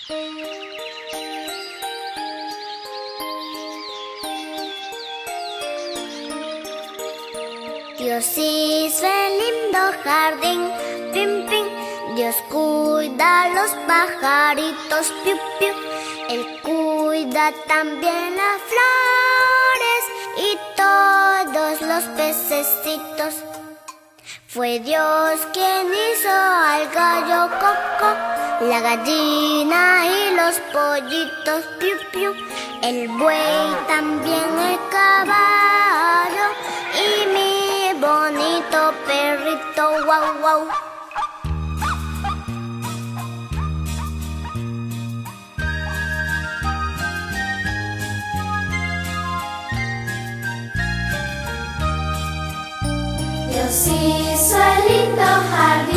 Dios hizo el lindo jardín, pim, pim. Dios cuida a los pajaritos, piu, piu. Él cuida también las flores y todos los pececitos. Fue Dios quien hizo al gallo coco, la gallina y los pollitos, piu, piu. El buey, también el caballo y mi bonito perrito, guau, guau. Dios hizo el lindo jardín.